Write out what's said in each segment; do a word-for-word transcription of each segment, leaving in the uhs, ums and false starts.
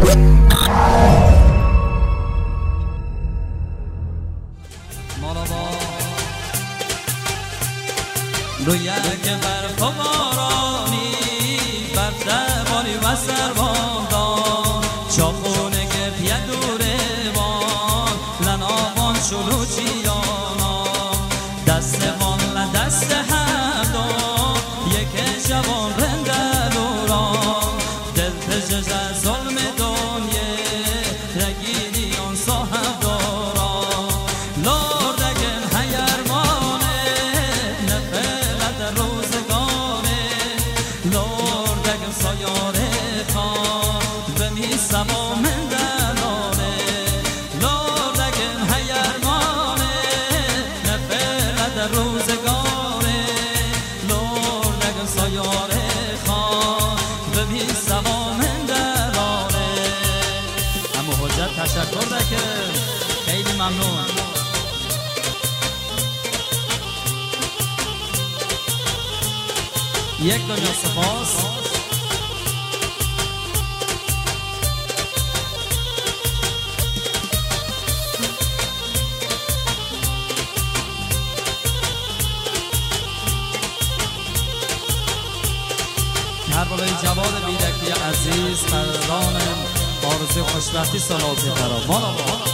روی یک برف و بارانی بر دباری و سرباندان چاخونه که پیه دوره وان لناوان شلوچیانا دست وان لدست هم دان یک جوان رنده لوران دل پجج از ظلم دنیه رگیری آن صاحب داران لردگن هیرمانه نفلت روزگانه لردگن سایاره خان بمی سما من دلانه لردگن هیرمانه نفلت روزگانه لردگن سایاره خان بمی سما من دلانه اما حجت تشکر دکه خیلی ممنون. یک دنیا سپاس. کربلای جواد بیدکی عزیز قدردان آرزوی خوشبختی سلامتی ترا بالا بالا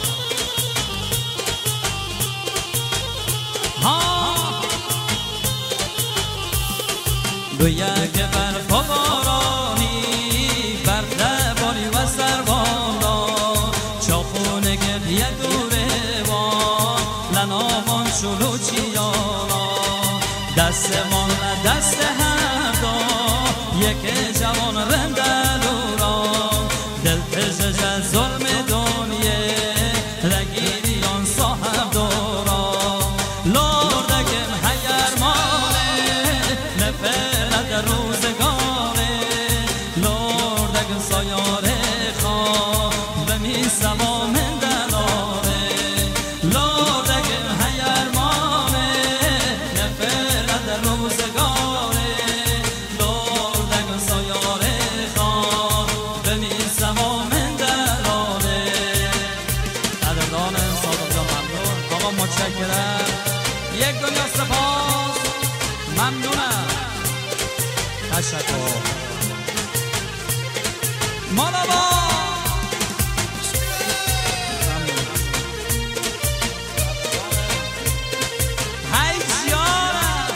روی یک برف و بارانی بر دباری و سرباندان چاخونه گریه دوره وان لناوان شلوچیانا دست وان دست هم دان یک جوان رنده لوران دل پژج از ظلم دنیه رگیری آن صاحب دوران لردگن هیرمانه نفلت روزگاره لردگن سایاره خان بمی سما من دلاره لردگن هیرمانه نفلت روزگاره لردگن سایاره خان بمی سما من دلاره قدردان صادق جان ممنون آقا متشکرم. یک دنیا سپاس ممنونم تشکر مالا با هیجیارم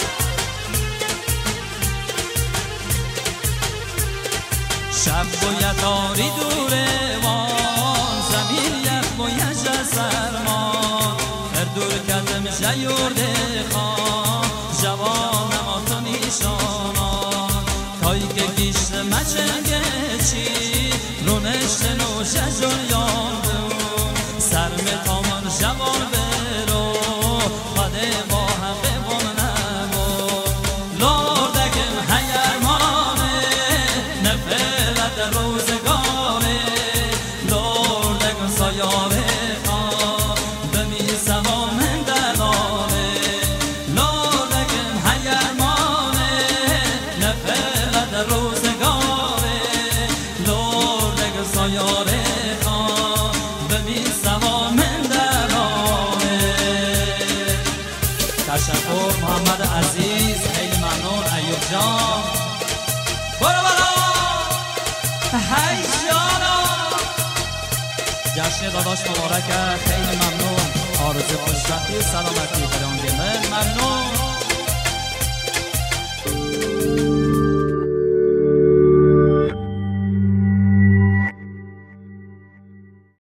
شب باید داری دوره وان زمین یک باید سرمان هر دور کردم جیورده خان جوان اما تو نیشانان تایی که گیشت مچنگه چی رو نشت نوشه جویاندون سرم تامان جوان برو خاده با هم ببون نبون لردگن هیرمانه نفلت روزگاره لردگن سایاره خان بمی سما من دلاره لردگن هیرمانه نفلت روزگاره لردگن سایاره خان بمی سما من دلاره تشکر محمد عزیز خیلی ممنون. ایوب جان برو برو هیجانا جشن داداش مبارکه خیلی ممنون. آرزوی خوشبختی و سلامتی برای آن گله ممنون.